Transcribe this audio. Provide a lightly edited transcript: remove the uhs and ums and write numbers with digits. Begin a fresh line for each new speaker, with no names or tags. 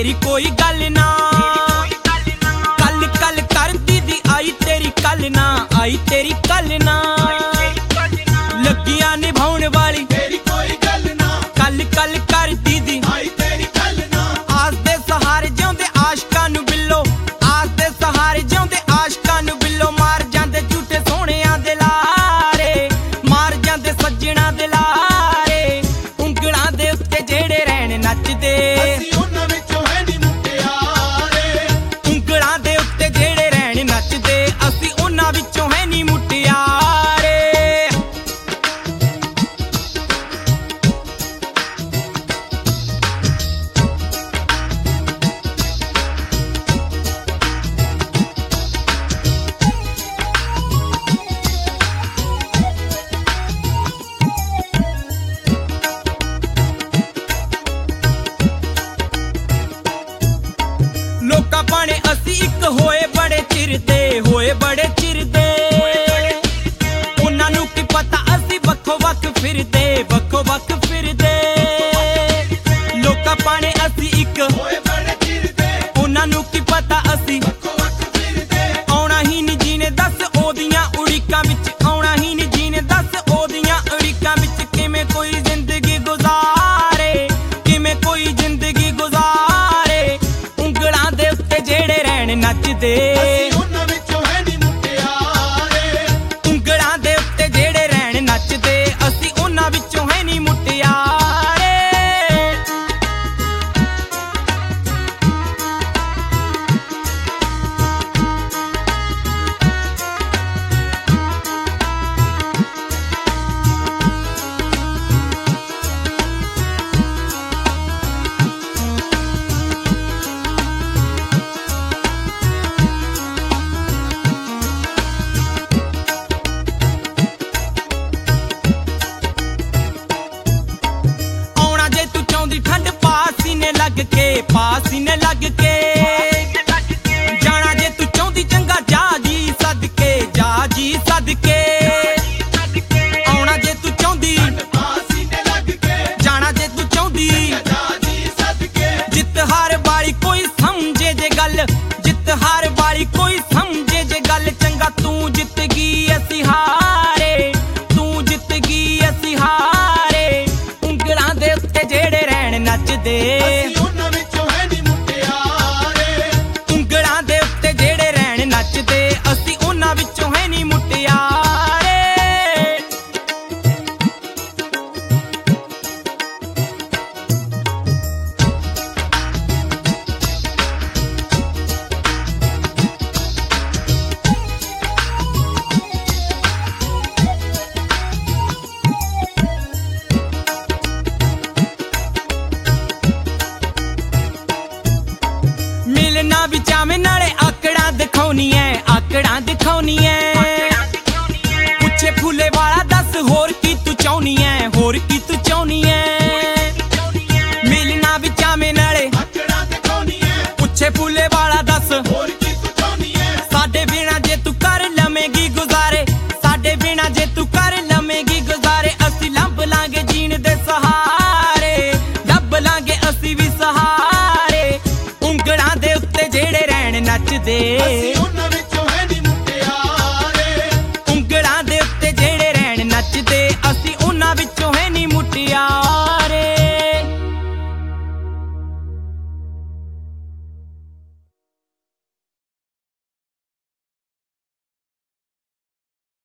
तेरी कोई गल ना। कल कल कर दीदी आई तेरी कल ना, आई तेरी कल ना। लगिया निभाउण वाली तेरी कोई गल ना। कल कल कर दीदी आई तेरी कल ना। आस दे सहारे जिउंदे आशकां नूं बिल्लो, आस दे सहारे जिउंदे आशकां नूं बिल्लो। मार जांदे झूठे सोहणियां दे लारे, मार जांदे सज्जणा दे लारे। उंगलां दे उत्ते जेड़े रहण नचदे, उंगलां दे उत्ते जेड़े रहण नचदे, असीं उन्हां विचों है नी मुटियारे। लोकां पाने असीं इक होए बड़े चिर दे, होए बड़े चिर दे। उन्हां नूं की पता असीं वक्खो वक्ख फिरदे, वक्खो वक्ख फिरदे। लोकां पाने असीं इक होए बड़े चिर दे, उन्हां नूं की पता असीं वक्खो वक्ख फिरदे। आउणा ही नी जीने दस ओदियां उड़ीकां विच, आउणा ही नी जीने दस ओदियां उड़ीकां विच। किवें कोई जिंदगी गुजारे, किवें कोई जिंदगी गुजारे। उंगलां दे उत्ते जेड़े रहण नचदे, उंगलां दे उत्ते जेड़े रहण नचदे, असीं उन्हां विचों है नी मुटियारे। पास ने लग के जाना जे तू चाहती चंगा, जा जी सदके, जा जी सदके। आउणा जे तू चाहती जाना जे तू चाहती, जित हार वाली कोई समझे जे गल, जित हार वाली कोई समझे जे गल। चंगा तू जित गई असीं हारे, तू जित गई असीं हारे। उंगलां दे उत्ते जेड़े रहण नचदे, असीं उन्हां विचों है नी मुटियारे। मिलना विचावे नाले आकड़ा दिखाउणी है, आकड़ा दिखाउणी है। पुछे फूले वाला दस होर की तू चाहनी है, होर की तू चाहनी है। मिलना विचावे नाले आकड़ा दिखाउणी है, पुछे फूले वाला दस होर की तू चाहनी है। साडे बिना जे तू कर लवेगी गुजारे, साडे बिना जे तू कर लवेगी गुजारे। असीं लंब लांगे जीण दे सहारे, लभ लांगे असीं भी सहारे। उंगलां दे उत्ते जेड़े रहण नचदे,